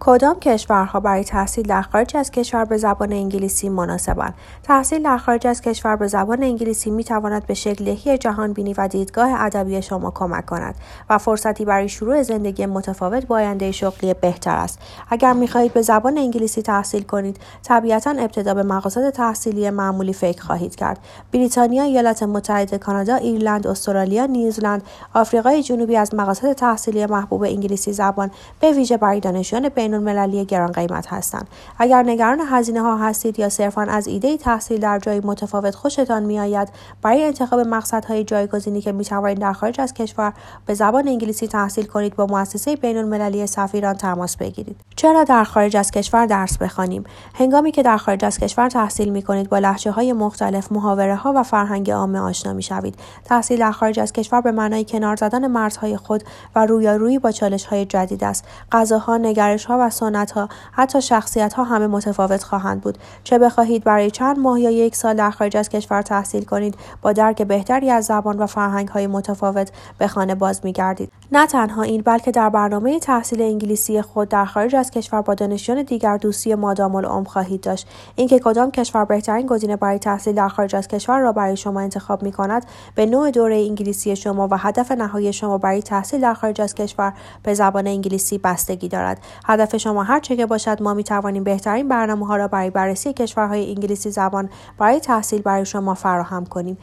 کدام کشورها برای تحصیل در خارج از کشور به زبان انگلیسی مناسبند؟ تحصیل در خارج از کشور به زبان انگلیسی می‌تواند به شکل‌دهی جهانبینی و دیدگاه ادبی شما کمک کند و فرصتی برای شروع زندگی متفاوت با آینده شغلی بهتر است. اگر می‌خواهید به زبان انگلیسی تحصیل کنید، طبیعتاً ابتدا به مقاصد تحصیلی معمولی فکر خواهید کرد. بریتانیا، ایالات متحده کانادا، ایرلند، استرالیا، نیوزلند، آفریقای جنوبی از مقاصد تحصیلی محبوب انگلیسی زبان به ویژه برای دانشجویان بین‌المللی گران قیمت هستند. اگر نگران هزینه‌ها هستید یا صرفاً از ایده تحصیل در جایی متفاوت خوشتان می‌آید، برای انتخاب مقصدهای جایگزینی که می‌توانید در خارج از کشور به زبان انگلیسی تحصیل کنید، با مؤسسه بین‌المللی سفیران تماس بگیرید. چرا در خارج از کشور درس بخوانیم؟ هنگامی که در خارج از کشور تحصیل می‌کنید، با لهجه‌های مختلف، محاوره‌ها و فرهنگ عامه آشنا می‌شوید. تحصیل در خارج از کشور به معنای کنار زدن مرزهای خود و رویارویی با چالش‌های جدید است. غذاها، نگرش‌ها و سنت‌ها، حتی شخصیت‌ها همه متفاوت خواهند بود. چه بخواهید برای چند ماه یا یک سال در خارج از کشور تحصیل کنید، با درک بهتری از زبان و فرهنگ‌های متفاوت به خانه باز می‌گردید. نه تنها این، بلکه در برنامه تحصیل انگلیسی خود در خارج از کشور با دانشجویان دیگر دوستی مادام العمر خواهید داشت. اینکه کدام کشور بهترین گزینه برای تحصیل در خارج از کشور را برای شما انتخاب می‌کند، به نوع دوره انگلیسی شما و هدف نهایی شما برای تحصیل در خارج از کشور به زبان انگلیسی بستگی دارد. هدف شما هر چه که باشد، ما می‌توانیم بهترین برنامه‌ها را برای بررسی کشورهای انگلیسی زبان برای تحصیل برای شما فراهم کنیم.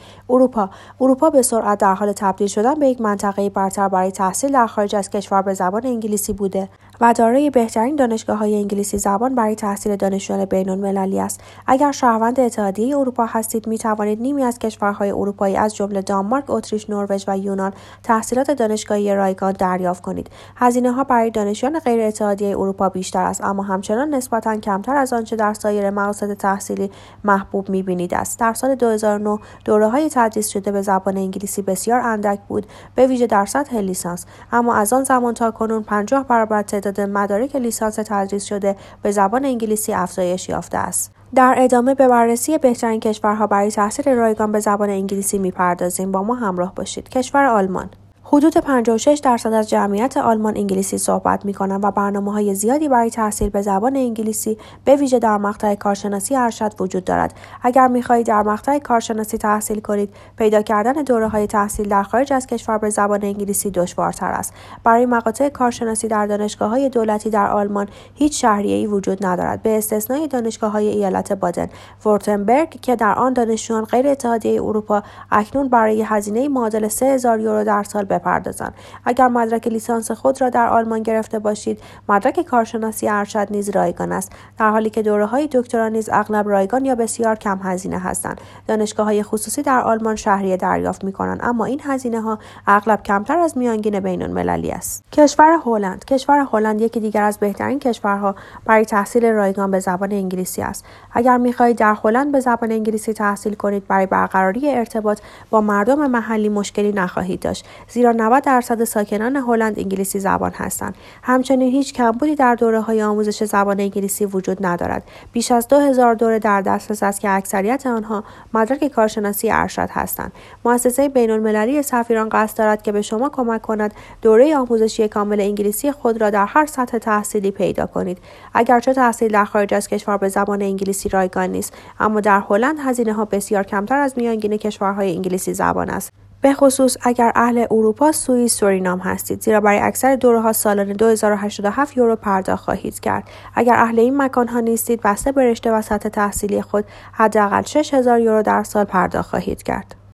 اروپا به سرعت در حال تبدیل شدن به یک منطقه برتر برای تحصیل در خارج از کشور به زبان انگلیسی بوده و دارای بهترین دانشگاه‌های انگلیسی زبان برای تحصیل دانشجویان بین‌المللی است. اگر شهروند اتحادیه اروپا هستید، می‌توانید نیمی از کشورهای اروپایی از جمله دانمارک، اتریش، نروژ و یونان تحصیلات دانشگاهی رایگان دریافت کنید. هزینه‌ها برای دانشجویان غیر اتحادیه اروپا بیشتر است، اما همچنان نسبتاً کمتر از آنچه در سایر مقاصد تحصیلی محبوب می‌بینید است. در سال 2009 دوره‌های تدریس شده به زبان انگلیسی بسیار اندک بود، به ویژه در سطح لیسانس، اما از آن زمان تا کنون 50 برابر تعداد مدارک لیسانس تدریس شده به زبان انگلیسی افزایش یافته است. در ادامه به بررسی بهترین کشورها برای تحصیل رایگان به زبان انگلیسی می‌پردازیم. با ما همراه باشید. کشور آلمان. حدود 56% از جمعیت آلمان انگلیسی صحبت می‌کنند و برنامه‌های زیادی برای تحصیل به زبان انگلیسی به ویژه در مقطع کارشناسی ارشد وجود دارد. اگر می‌خواهید در مقطع کارشناسی تحصیل کنید، پیدا کردن دوره‌های تحصیل در خارج از کشور به زبان انگلیسی دشوارتر است. برای مقاطع کارشناسی در دانشگاه‌های دولتی در آلمان هیچ شهریه‌ای وجود ندارد، به استثنای دانشگاه‌های ایالت بادن ورتنبرگ که در آن دانشجویان غیر اتحادیه اروپا اکنون برای هزینه معادل 3000 یورو در سال بپردازند. اگر مدرک لیسانس خود را در آلمان گرفته باشید، مدرک کارشناسی ارشد نیز رایگان است، در حالی که دوره‌های دکترا نیز اغلب رایگان یا بسیار کم هزینه هستند. دانشگاه‌های خصوصی در آلمان شهریه دریافت می‌کنند، اما این هزینه‌ها اغلب کمتر از میانگین بین‌المللی است. کشور هلند. کشور هلند یکی دیگر از بهترین کشورها برای تحصیل رایگان به زبان انگلیسی است. اگر می‌خواهید در هلند به زبان انگلیسی تحصیل کنید، برای برقراری ارتباط با مردم محلی مشکلی نخواهید داشت، زیرا 90% ساکنان هلند انگلیسی زبان هستند. همچنین هیچ کمبودی در دوره‌های آموزش زبان انگلیسی وجود ندارد. بیش از 2000 دوره در دسترس است که اکثریت آنها مدرک کارشناسی ارشد هستند. مؤسسه بین‌المللی سفیران قصد دارد که به شما کمک کند دوره آموزشی کامل انگلیسی خود را در هر سطح تحصیلی پیدا کنید. اگرچه تحصیل در خارج از کشور به زبان انگلیسی رایگان نیست، اما در هلند هزینه‌ها بسیار کمتر از میانگین کشورهای انگلیسی زبان است. به خصوص اگر اهل اروپا، سوئیس، سورینام هستید، زیرا برای اکثر دوره‌ها سالانه 2087 یورو پرداخت خواهید کرد. اگر اهل این مکان‌ها نیستید، بسته به رشته و سطح تحصیلی خود حداقل 6000 یورو در سال پرداخت خواهید کرد.